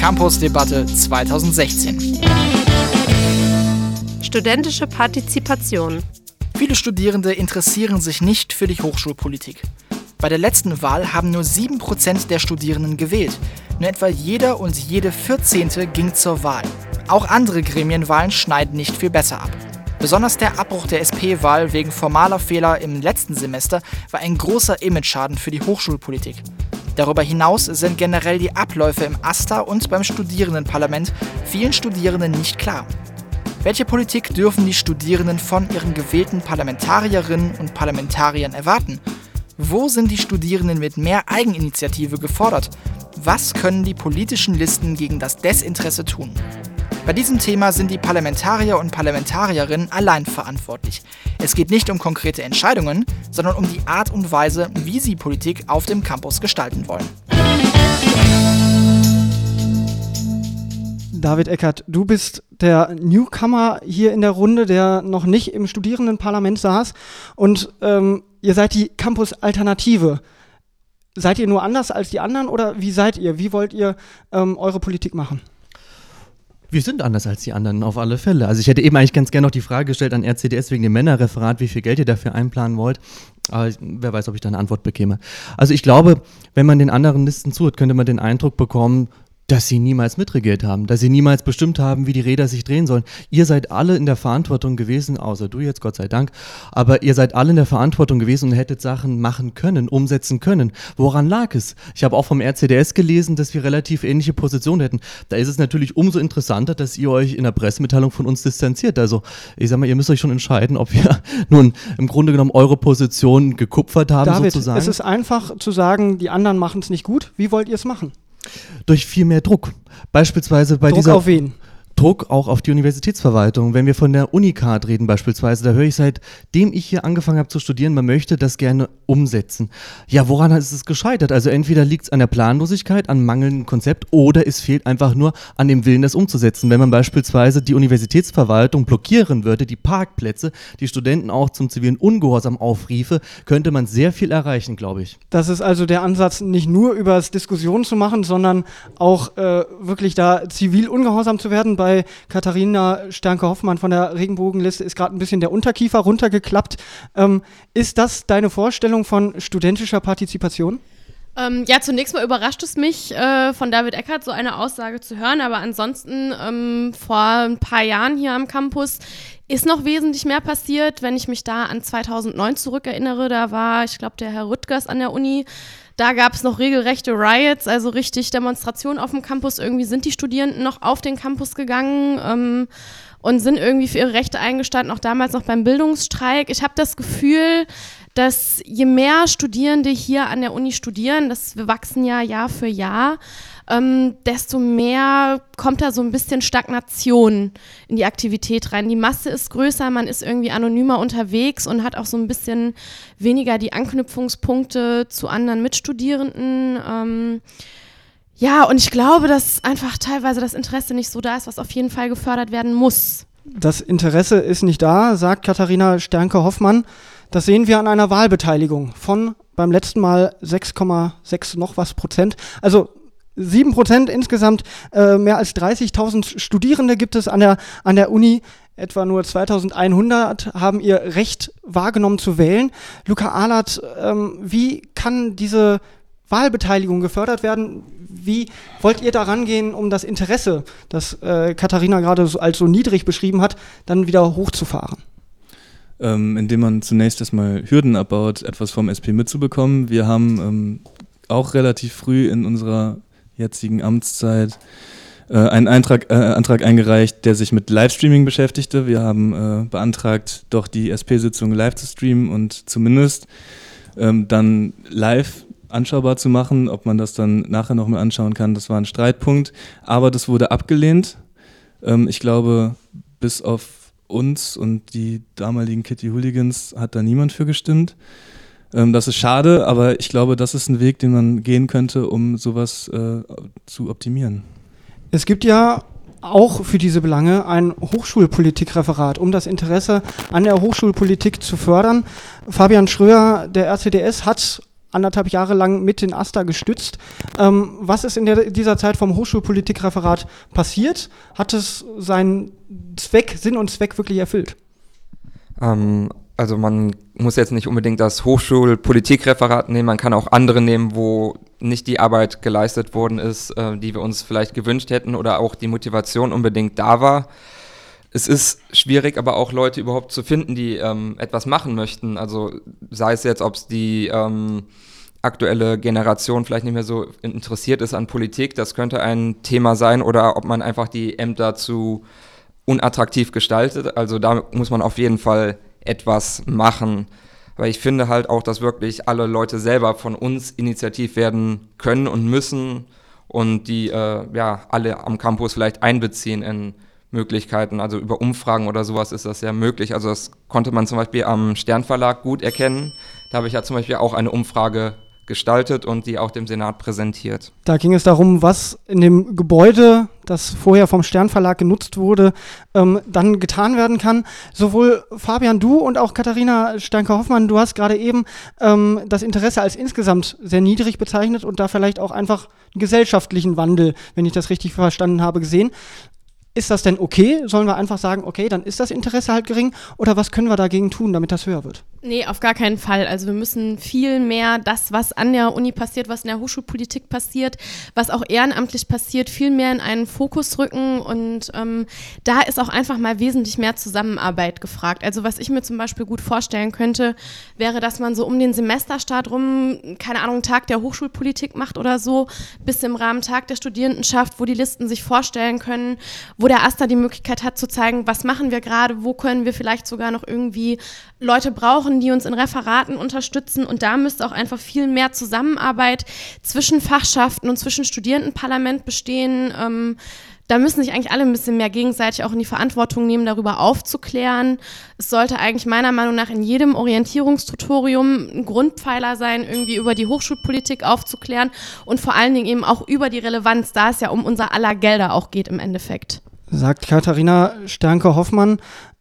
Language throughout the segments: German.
Campus-Debatte 2016. Studentische Partizipation. Viele Studierende interessieren sich nicht für die Hochschulpolitik. Bei der letzten Wahl haben nur 7% der Studierenden gewählt. Nur etwa jeder und jede 14. ging zur Wahl. Auch andere Gremienwahlen schneiden nicht viel besser ab. Besonders der Abbruch der SP-Wahl wegen formaler Fehler im letzten Semester war ein großer Imageschaden für die Hochschulpolitik. Darüber hinaus sind generell die Abläufe im AStA und beim Studierendenparlament vielen Studierenden nicht klar. Welche Politik dürfen die Studierenden von ihren gewählten Parlamentarierinnen und Parlamentariern erwarten? Wo sind die Studierenden mit mehr Eigeninitiative gefordert? Was können die politischen Listen gegen das Desinteresse tun? Bei diesem Thema sind die Parlamentarier und Parlamentarierinnen allein verantwortlich. Es geht nicht um konkrete Entscheidungen, sondern um die Art und Weise, wie sie Politik auf dem Campus gestalten wollen. David Eckert, du bist der Newcomer hier in der Runde, der noch nicht im Studierendenparlament saß und ihr seid die Campus-Alternative. Seid ihr nur anders als die anderen oder wie seid ihr? Wie wollt ihr eure Politik machen? Wir sind anders als die anderen, auf alle Fälle. Also ich hätte eben eigentlich ganz gerne noch die Frage gestellt an RCDS wegen dem Männerreferat, wie viel Geld ihr dafür einplanen wollt. Aber wer weiß, ob ich da eine Antwort bekäme. Also ich glaube, wenn man den anderen Listen zuhört, könnte man den Eindruck bekommen, dass sie niemals mitregiert haben, dass sie niemals bestimmt haben, wie die Räder sich drehen sollen. Ihr seid alle in der Verantwortung gewesen, außer du jetzt, Gott sei Dank, aber ihr seid alle in der Verantwortung gewesen und hättet Sachen machen können, umsetzen können. Woran lag es? Ich habe auch vom RCDS gelesen, dass wir relativ ähnliche Positionen hätten. Da ist es natürlich umso interessanter, dass ihr euch in der Pressemitteilung von uns distanziert. Also ich sag mal, ihr müsst euch schon entscheiden, ob wir nun im Grunde genommen eure Position gekupfert haben, David, sozusagen. es ist einfach zu sagen, die anderen machen es nicht gut. Wie wollt ihr es machen? Durch viel mehr Druck. Beispielsweise bei Druck auf wen? Druck auch auf die Universitätsverwaltung. Wenn wir von der Unicard reden beispielsweise, da höre ich seitdem ich hier angefangen habe zu studieren, man möchte das gerne umsetzen. Ja, woran ist es gescheitert? Also entweder liegt es an der Planlosigkeit, an mangelndem Konzept oder es fehlt einfach nur an dem Willen, das umzusetzen. Wenn man beispielsweise die Universitätsverwaltung blockieren würde, die Parkplätze, die Studenten auch zum zivilen Ungehorsam aufriefe, könnte man sehr viel erreichen, glaube ich. Das ist also der Ansatz, nicht nur über das Diskussion zu machen, sondern auch wirklich da zivil ungehorsam zu werden. Bei Katharina Sternke-Hoffmann von der Regenbogenliste ist gerade ein bisschen der Unterkiefer runtergeklappt. Ist das deine Vorstellung von studentischer Partizipation? Ja, zunächst mal überrascht es mich, von David Eckert so eine Aussage zu hören, aber ansonsten vor ein paar Jahren hier am Campus ist noch wesentlich mehr passiert. Wenn ich mich da an 2009 zurückerinnere, da war, ich glaube, der Herr Rüttgers an der Uni. Da gab es noch regelrechte Riots, also richtig Demonstrationen auf dem Campus. Irgendwie sind die Studierenden noch auf den Campus gegangen und sind irgendwie für ihre Rechte eingestanden, auch damals noch beim Bildungsstreik. Ich habe das Gefühl, dass je mehr Studierende hier an der Uni studieren, wir wachsen ja Jahr für Jahr, desto mehr kommt da so ein bisschen Stagnation in die Aktivität rein. Die Masse ist größer, man ist irgendwie anonymer unterwegs und hat auch so ein bisschen weniger die Anknüpfungspunkte zu anderen Mitstudierenden. Ja, und ich glaube, dass einfach teilweise das Interesse nicht so da ist, was auf jeden Fall gefördert werden muss. Das Interesse ist nicht da, sagt Katharina Sternke-Hoffmann. Das sehen wir an einer Wahlbeteiligung von beim letzten Mal 6,6 noch was Prozent. Also 7% insgesamt, mehr als 30.000 Studierende gibt es an der Uni. Etwa nur 2.100 haben ihr Recht wahrgenommen zu wählen. Luca Ahlert, wie kann diese Wahlbeteiligung gefördert werden? Wie wollt ihr da rangehen, um das Interesse, das Katharina gerade als so niedrig beschrieben hat, dann wieder hochzufahren? Indem man zunächst erstmal Hürden abbaut, etwas vom SP mitzubekommen. Wir haben auch relativ früh in unserer jetzigen Amtszeit einen Antrag eingereicht, der sich mit Livestreaming beschäftigte. Wir haben beantragt, doch die SP-Sitzung live zu streamen und zumindest dann live anschaubar zu machen. Ob man das dann nachher nochmal anschauen kann, das war ein Streitpunkt. Aber das wurde abgelehnt. Ich glaube, bis auf uns und die damaligen Kitty Hooligans hat da niemand für gestimmt. Das ist schade, aber ich glaube, das ist ein Weg, den man gehen könnte, um sowas zu optimieren. Es gibt ja auch für diese Belange ein Hochschulpolitikreferat, um das Interesse an der Hochschulpolitik zu fördern. Fabian Schröer, der RCDS, hat anderthalb Jahre lang mit den AStA gestützt. Was ist in dieser Zeit vom Hochschulpolitikreferat passiert? Hat es seinen Sinn und Zweck wirklich erfüllt? Also man muss jetzt nicht unbedingt das Hochschulpolitikreferat nehmen, man kann auch andere nehmen, wo nicht die Arbeit geleistet worden ist, die wir uns vielleicht gewünscht hätten oder auch die Motivation unbedingt da war. Es ist schwierig, aber auch Leute überhaupt zu finden, die etwas machen möchten. Also sei es jetzt, ob es die aktuelle Generation vielleicht nicht mehr so interessiert ist an Politik, das könnte ein Thema sein, oder ob man einfach die Ämter zu unattraktiv gestaltet. Also da muss man auf jeden Fall etwas machen. Weil ich finde halt auch, dass wirklich alle Leute selber von uns initiativ werden können und müssen und die alle am Campus vielleicht einbeziehen in Möglichkeiten. Also über Umfragen oder sowas ist das ja möglich. Also das konnte man zum Beispiel am Stern-Verlag gut erkennen. Da habe ich ja zum Beispiel auch eine Umfrage gestaltet und die auch dem Senat präsentiert. Da ging es darum, was in dem Gebäude, das vorher vom Stern-Verlag genutzt wurde, dann getan werden kann. Sowohl Fabian, du und auch Katharina Sternke-Hoffmann, du hast gerade eben das Interesse als insgesamt sehr niedrig bezeichnet und da vielleicht auch einfach einen gesellschaftlichen Wandel, wenn ich das richtig verstanden habe, gesehen. Ist das denn okay? Sollen wir einfach sagen, okay, dann ist das Interesse halt gering? Oder was können wir dagegen tun, damit das höher wird? Nee, auf gar keinen Fall. Also wir müssen viel mehr das, was an der Uni passiert, was in der Hochschulpolitik passiert, was auch ehrenamtlich passiert, viel mehr in einen Fokus rücken. Und da ist auch einfach mal wesentlich mehr Zusammenarbeit gefragt. Also was ich mir zum Beispiel gut vorstellen könnte, wäre, dass man so um den Semesterstart rum, keine Ahnung, einen Tag der Hochschulpolitik macht oder so, bis im Rahmen Tag der Studierendenschaft, wo die Listen sich vorstellen können, wo der AStA die Möglichkeit hat zu zeigen, was machen wir gerade, wo können wir vielleicht sogar noch irgendwie Leute brauchen, die uns in Referaten unterstützen, und da müsste auch einfach viel mehr Zusammenarbeit zwischen Fachschaften und zwischen Studierendenparlament bestehen. Da müssen sich eigentlich alle ein bisschen mehr gegenseitig auch in die Verantwortung nehmen, darüber aufzuklären. Es sollte eigentlich meiner Meinung nach in jedem Orientierungstutorium ein Grundpfeiler sein, irgendwie über die Hochschulpolitik aufzuklären und vor allen Dingen eben auch über die Relevanz, da es ja um unser aller Gelder auch geht im Endeffekt. Sagt Katharina Sternke-Hoffmann.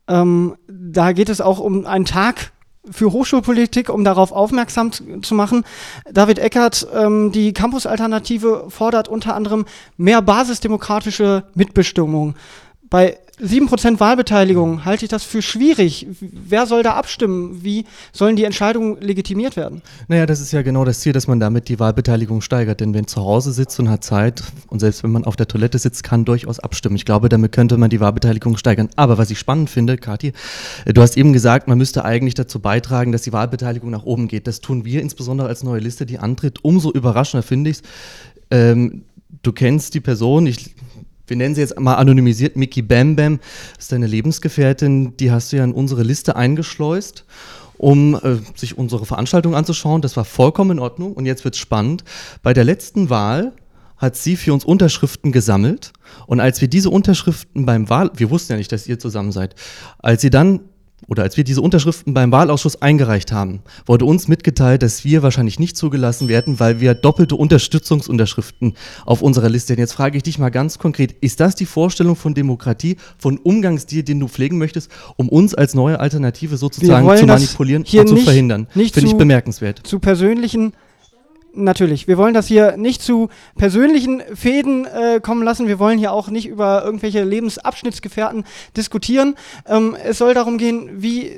Da geht es auch um einen Tag für Hochschulpolitik, um darauf aufmerksam zu machen. David Eckert, die Campus-Alternative fordert unter anderem mehr basisdemokratische Mitbestimmung. Bei 7% Wahlbeteiligung halte ich das für schwierig. Wer soll da abstimmen? Wie sollen die Entscheidungen legitimiert werden? Naja, das ist ja genau das Ziel, dass man damit die Wahlbeteiligung steigert. Denn wenn zu Hause sitzt und hat Zeit und selbst wenn man auf der Toilette sitzt, kann durchaus abstimmen. Ich glaube, damit könnte man die Wahlbeteiligung steigern. Aber was ich spannend finde, Kathi, du hast eben gesagt, man müsste eigentlich dazu beitragen, dass die Wahlbeteiligung nach oben geht. Das tun wir insbesondere als neue Liste, die antritt. Umso überraschender finde ich es. Du kennst die Person, wir nennen sie jetzt mal anonymisiert, Miki Bam Bam, das ist deine Lebensgefährtin, die hast du ja in unsere Liste eingeschleust, um sich unsere Veranstaltung anzuschauen. Das war vollkommen in Ordnung und jetzt wird's spannend. Bei der letzten Wahl hat sie für uns Unterschriften gesammelt und als wir diese Unterschriften wir wussten ja nicht, dass ihr zusammen seid, als wir diese Unterschriften beim Wahlausschuss eingereicht haben, wurde uns mitgeteilt, dass wir wahrscheinlich nicht zugelassen werden, weil wir doppelte Unterstützungsunterschriften auf unserer Liste hätten. Jetzt frage ich dich mal ganz konkret, ist das die Vorstellung von Demokratie, von Umgangsstil, den du pflegen möchtest, um uns als neue Alternative sozusagen zu manipulieren und zu verhindern? Finde ich bemerkenswert. Zu persönlichen Natürlich. Wir wollen das hier nicht zu persönlichen Fäden kommen lassen. Wir wollen hier auch nicht über irgendwelche Lebensabschnittsgefährten diskutieren. Es soll darum gehen, wie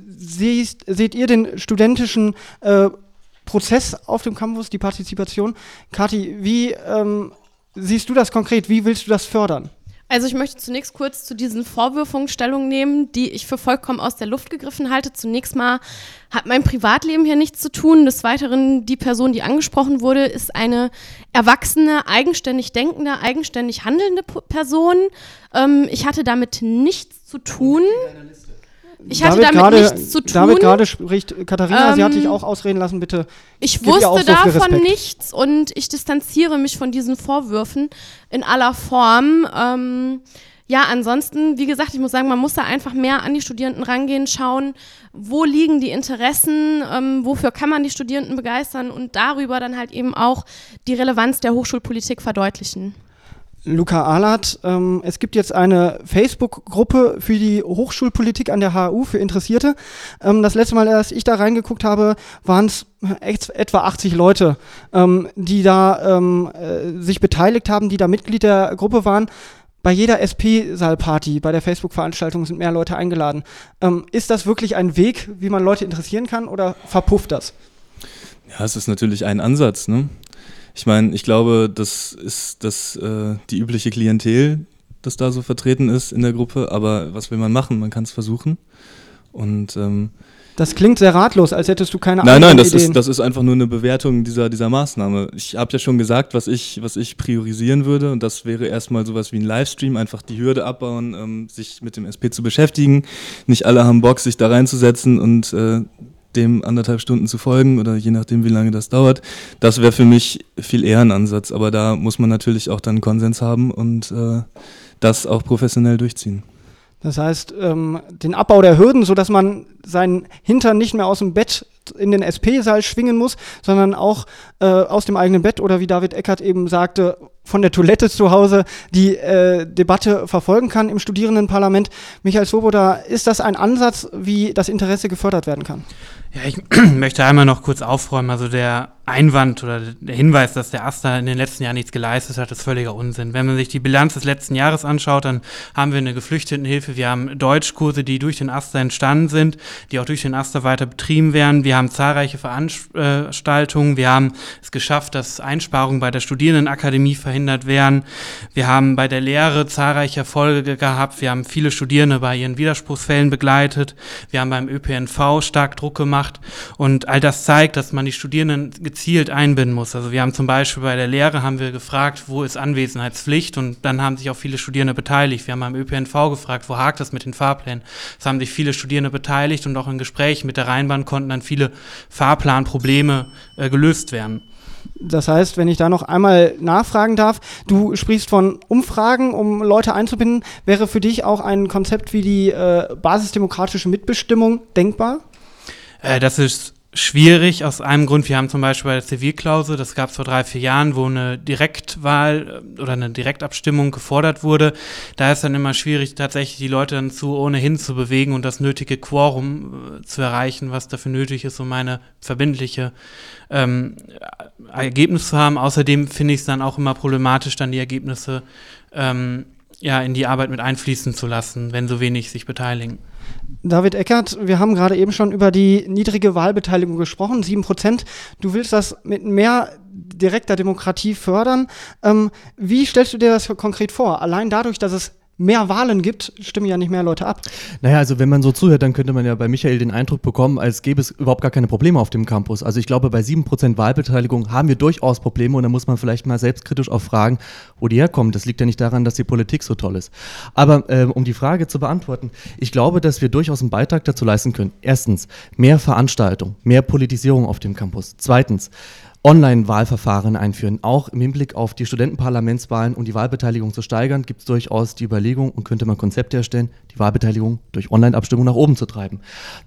seht ihr den studentischen Prozess auf dem Campus, die Partizipation? Kathi, wie siehst du das konkret? Wie willst du das fördern? Also ich möchte zunächst kurz zu diesen Vorwürfen Stellung nehmen, die ich für vollkommen aus der Luft gegriffen halte. Zunächst mal hat mein Privatleben hier nichts zu tun. Des Weiteren, die Person, die angesprochen wurde, ist eine erwachsene, eigenständig denkende, eigenständig handelnde Person. Ich hatte damit nichts zu tun. Nichts zu tun. David gerade spricht, Katharina, sie hat dich auch ausreden lassen, bitte. Ich wusste davon nichts und ich distanziere mich von diesen Vorwürfen in aller Form. Ansonsten, wie gesagt, ich muss sagen, man muss da einfach mehr an die Studierenden rangehen, schauen, wo liegen die Interessen, wofür kann man die Studierenden begeistern und darüber dann halt eben auch die Relevanz der Hochschulpolitik verdeutlichen. Luca Ahlert, es gibt jetzt eine Facebook-Gruppe für die Hochschulpolitik an der HU für Interessierte. Das letzte Mal, als ich da reingeguckt habe, waren es etwa 80 Leute, die da sich beteiligt haben, die da Mitglied der Gruppe waren. Bei jeder SP-Saalparty, bei der Facebook-Veranstaltung sind mehr Leute eingeladen. Ist das wirklich ein Weg, wie man Leute interessieren kann, oder verpufft das? Ja, es ist natürlich ein Ansatz, ne? Ich meine, ich glaube, das ist die übliche Klientel, das da so vertreten ist in der Gruppe, aber was will man machen? Man kann es versuchen. Und das klingt sehr ratlos, als hättest du keine Ideen. Nein, Ideen. Das ist einfach nur eine Bewertung dieser Maßnahme. Ich habe ja schon gesagt, was ich priorisieren würde, und das wäre erstmal sowas wie ein Livestream, einfach die Hürde abbauen, sich mit dem SP zu beschäftigen. Nicht alle haben Bock, sich da reinzusetzen und dem 1,5 Stunden zu folgen oder je nachdem, wie lange das dauert. Das wäre für mich viel eher ein Ansatz, aber da muss man natürlich auch dann einen Konsens haben und das auch professionell durchziehen. Das heißt, den Abbau der Hürden, sodass man seinen Hintern nicht mehr aus dem Bett in den SP-Saal schwingen muss, sondern auch aus dem eigenen Bett oder wie David Eckert eben sagte, von der Toilette zu Hause die Debatte verfolgen kann im Studierendenparlament. Michael Svoboda, ist das ein Ansatz, wie das Interesse gefördert werden kann? Ja, ich möchte einmal noch kurz aufräumen. Also der Einwand oder der Hinweis, dass der AStA in den letzten Jahren nichts geleistet hat, ist völliger Unsinn. Wenn man sich die Bilanz des letzten Jahres anschaut, dann haben wir eine Geflüchtetenhilfe, wir haben Deutschkurse, die durch den AStA entstanden sind, die auch durch den AStA weiter betrieben werden. Wir haben zahlreiche Veranstaltungen, wir haben es geschafft, dass Einsparungen bei der Studierendenakademie verhindert werden. Wir haben bei der Lehre zahlreiche Erfolge gehabt, wir haben viele Studierende bei ihren Widerspruchsfällen begleitet, wir haben beim ÖPNV stark Druck gemacht und all das zeigt, dass man die Studierenden gezielt einbinden muss. Also wir haben zum Beispiel bei der Lehre haben wir gefragt, wo ist Anwesenheitspflicht, und dann haben sich auch viele Studierende beteiligt. Wir haben beim ÖPNV gefragt, wo hakt das mit den Fahrplänen. Es haben sich viele Studierende beteiligt und auch in Gesprächen mit der Rheinbahn konnten dann viele Fahrplanprobleme gelöst werden. Das heißt, wenn ich da noch einmal nachfragen darf, du sprichst von Umfragen, um Leute einzubinden. Wäre für dich auch ein Konzept wie die basisdemokratische Mitbestimmung denkbar? Das ist schwierig aus einem Grund. Wir haben zum Beispiel bei der Zivilklausel, das gab es vor 3-4 Jahren, wo eine Direktwahl oder eine Direktabstimmung gefordert wurde. Da ist dann immer schwierig, tatsächlich die Leute dann ohnehin zu bewegen und das nötige Quorum zu erreichen, was dafür nötig ist, um eine verbindliche Ergebnis zu haben. Außerdem finde ich es dann auch immer problematisch, dann die Ergebnisse in die Arbeit mit einfließen zu lassen, wenn so wenig sich beteiligen. David Eckert, wir haben gerade eben schon über die niedrige Wahlbeteiligung gesprochen, 7%. Du willst das mit mehr direkter Demokratie fördern. Wie stellst du dir das konkret vor? Allein dadurch, dass es mehr Wahlen gibt, stimmen ja nicht mehr Leute ab. Naja, also wenn man so zuhört, dann könnte man ja bei Michael den Eindruck bekommen, als gäbe es überhaupt gar keine Probleme auf dem Campus. Also ich glaube, bei 7% Wahlbeteiligung haben wir durchaus Probleme, und da muss man vielleicht mal selbstkritisch auch fragen, wo die herkommen. Das liegt ja nicht daran, dass die Politik so toll ist. Aber um die Frage zu beantworten, ich glaube, dass wir durchaus einen Beitrag dazu leisten können. Erstens, mehr Veranstaltung, mehr Politisierung auf dem Campus. Zweitens, Online-Wahlverfahren einführen. Auch im Hinblick auf die Studentenparlamentswahlen, um die Wahlbeteiligung zu steigern, gibt es durchaus die Überlegung und könnte man Konzepte erstellen, die Wahlbeteiligung durch Online-Abstimmung nach oben zu treiben.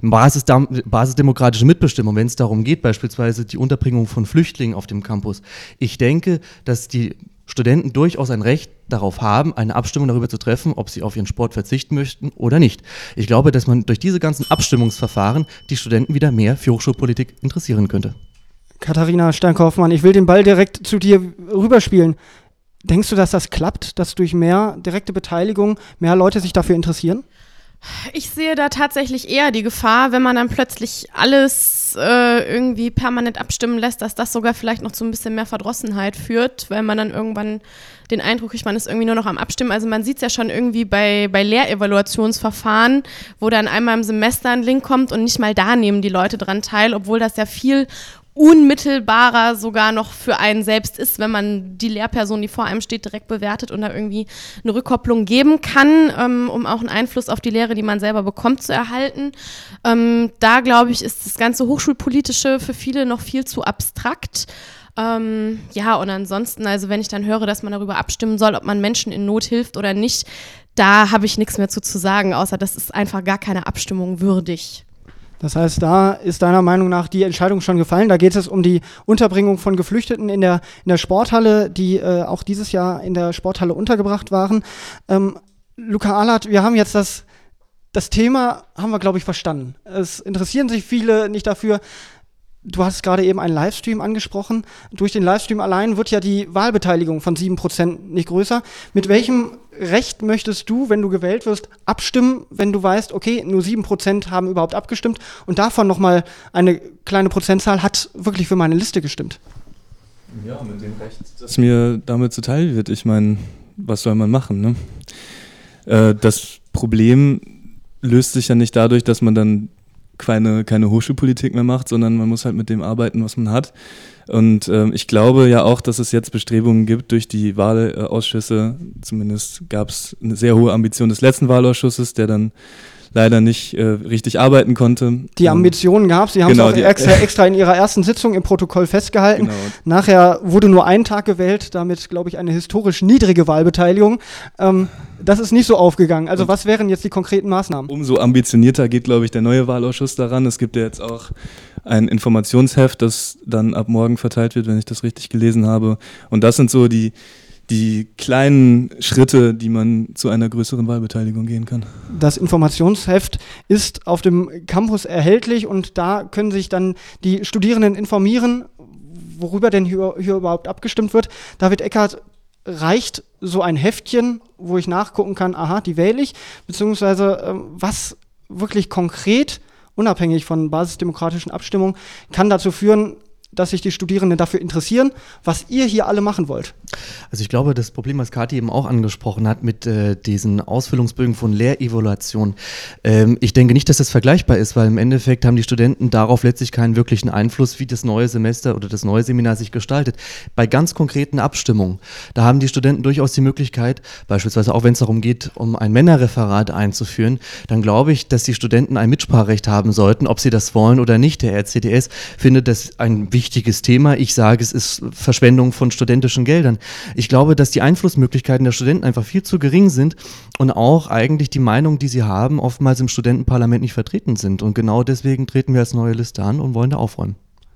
Basisdemokratische Mitbestimmung, wenn es darum geht, beispielsweise die Unterbringung von Flüchtlingen auf dem Campus. Ich denke, dass die Studenten durchaus ein Recht darauf haben, eine Abstimmung darüber zu treffen, ob sie auf ihren Sport verzichten möchten oder nicht. Ich glaube, dass man durch diese ganzen Abstimmungsverfahren die Studenten wieder mehr für Hochschulpolitik interessieren könnte. Katharina Sternke-Hoffmann, ich will den Ball direkt zu dir rüberspielen. Denkst du, dass das klappt, dass durch mehr direkte Beteiligung mehr Leute sich dafür interessieren? Ich sehe da tatsächlich eher die Gefahr, wenn man dann plötzlich alles irgendwie permanent abstimmen lässt, dass das sogar vielleicht noch zu ein bisschen mehr Verdrossenheit führt, weil man dann irgendwann den Eindruck kriegt, man ist irgendwie nur noch am Abstimmen. Also man sieht es ja schon irgendwie bei Lehrevaluationsverfahren, wo dann einmal im Semester ein Link kommt und nicht mal da nehmen die Leute dran teil, obwohl das ja viel unmittelbarer sogar noch für einen selbst ist, wenn man die Lehrperson, die vor einem steht, direkt bewertet und da irgendwie eine Rückkopplung geben kann, um auch einen Einfluss auf die Lehre, die man selber bekommt, zu erhalten. Da, glaube ich, ist das ganze Hochschulpolitische für viele noch viel zu abstrakt. Und ansonsten, also wenn ich dann höre, dass man darüber abstimmen soll, ob man Menschen in Not hilft oder nicht, da habe ich nichts mehr zu sagen, außer das ist einfach gar keine Abstimmung würdig. Das heißt, da ist deiner Meinung nach die Entscheidung schon gefallen. Da geht es um die Unterbringung von Geflüchteten in der Sporthalle, die auch dieses Jahr in der Sporthalle untergebracht waren. Luca Ahlert, wir haben jetzt das Thema, haben wir, glaube ich, verstanden. Es interessieren sich viele nicht dafür. Du hast gerade eben einen Livestream angesprochen. Durch den Livestream allein wird ja die Wahlbeteiligung von 7% nicht größer. Mit welchem Recht möchtest du, wenn du gewählt wirst, abstimmen, wenn du weißt, okay, nur 7% haben überhaupt abgestimmt und davon nochmal eine kleine Prozentzahl hat wirklich für meine Liste gestimmt? Ja, mit dem Recht, das mir damit zuteil wird. Ich meine, was soll man machen, ne? Das Problem löst sich ja nicht dadurch, dass man dann keine Hochschulpolitik mehr macht, sondern man muss halt mit dem arbeiten, was man hat. Und ich glaube ja auch, dass es jetzt Bestrebungen gibt durch die Wahlausschüsse. Zumindest gab es eine sehr hohe Ambition des letzten Wahlausschusses, der dann leider nicht richtig arbeiten konnte. Die Ambitionen gab es, Sie haben es auch extra in Ihrer ersten Sitzung im Protokoll festgehalten. Genau. Nachher wurde nur ein Tag gewählt, damit, glaube ich, eine historisch niedrige Wahlbeteiligung. Das ist nicht so aufgegangen. Also was wären jetzt die konkreten Maßnahmen? Umso ambitionierter geht, glaube ich, der neue Wahlausschuss daran. Es gibt ja jetzt auch ein Informationsheft, das dann ab morgen verteilt wird, wenn ich das richtig gelesen habe. Und das sind so die kleinen Schritte, die man zu einer größeren Wahlbeteiligung gehen kann. Das Informationsheft ist auf dem Campus erhältlich und da können sich dann die Studierenden informieren, worüber denn hier überhaupt abgestimmt wird. David Eckert, reicht so ein Heftchen, wo ich nachgucken kann, aha, die wähle ich, beziehungsweise was wirklich konkret, unabhängig von basisdemokratischen Abstimmungen, kann dazu führen, dass sich die Studierenden dafür interessieren, was ihr hier alle machen wollt? Also ich glaube, das Problem, was Kathi eben auch angesprochen hat mit diesen Ausfüllungsbögen von Lehrevaluation, ich denke nicht, dass das vergleichbar ist, weil im Endeffekt haben die Studenten darauf letztlich keinen wirklichen Einfluss, wie das neue Semester oder das neue Seminar sich gestaltet. Bei ganz konkreten Abstimmungen, da haben die Studenten durchaus die Möglichkeit, beispielsweise auch wenn es darum geht, um ein Männerreferat einzuführen, dann glaube ich, dass die Studenten ein Mitspracherecht haben sollten, ob sie das wollen oder nicht. Der RCDS findet das ein wichtiges Thema. Ich sage, es ist Verschwendung von studentischen Geldern. Ich glaube, dass die Einflussmöglichkeiten der Studenten einfach viel zu gering sind und auch eigentlich die Meinung, die sie haben, oftmals im Studentenparlament nicht vertreten sind. Und genau deswegen treten wir als neue Liste an und wollen da aufräumen.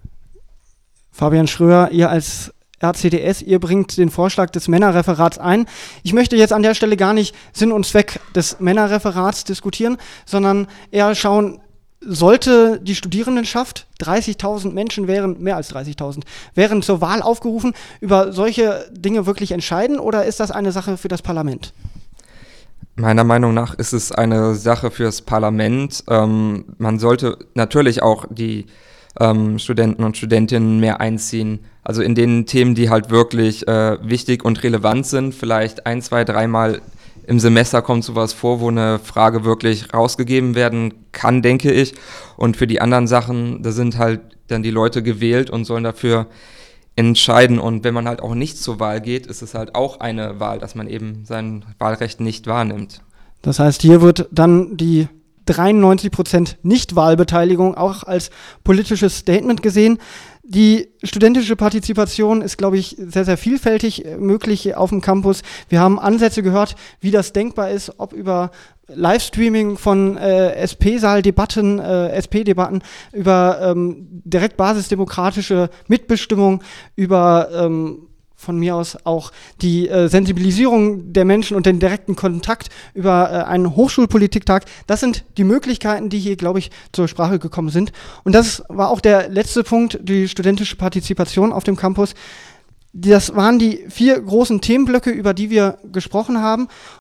Fabian Schröer, ihr als RCDS, ihr bringt den Vorschlag des Männerreferats ein. Ich möchte jetzt an der Stelle gar nicht Sinn und Zweck des Männerreferats diskutieren, sondern eher schauen, sollte die Studierendenschaft, 30.000 Menschen wären, mehr als 30.000, wären zur Wahl aufgerufen, über solche Dinge wirklich entscheiden oder ist das eine Sache für das Parlament? Meiner Meinung nach ist es eine Sache fürs Parlament. Man sollte natürlich auch die Studenten und Studentinnen mehr einziehen. Also in den Themen, die halt wirklich wichtig und relevant sind, vielleicht 1, 2, 3 Mal im Semester kommt sowas vor, wo eine Frage wirklich rausgegeben werden kann, denke ich. Und für die anderen Sachen, da sind halt dann die Leute gewählt und sollen dafür entscheiden. Und wenn man halt auch nicht zur Wahl geht, ist es halt auch eine Wahl, dass man eben sein Wahlrecht nicht wahrnimmt. Das heißt, hier wird dann die 93% Nichtwahlbeteiligung auch als politisches Statement gesehen. Die studentische Partizipation ist, glaube ich, sehr, sehr vielfältig möglich auf dem Campus. Wir haben Ansätze gehört, wie das denkbar ist, ob über Livestreaming von SP-Saal-Debatten, SP-Debatten, über direkt basisdemokratische Mitbestimmung, über von mir aus auch die Sensibilisierung der Menschen und den direkten Kontakt über einen Hochschulpolitiktag. Das sind die Möglichkeiten, die hier, glaube ich, zur Sprache gekommen sind. Und das war auch der letzte Punkt, die studentische Partizipation auf dem Campus. Das waren die 4 großen Themenblöcke, über die wir gesprochen haben.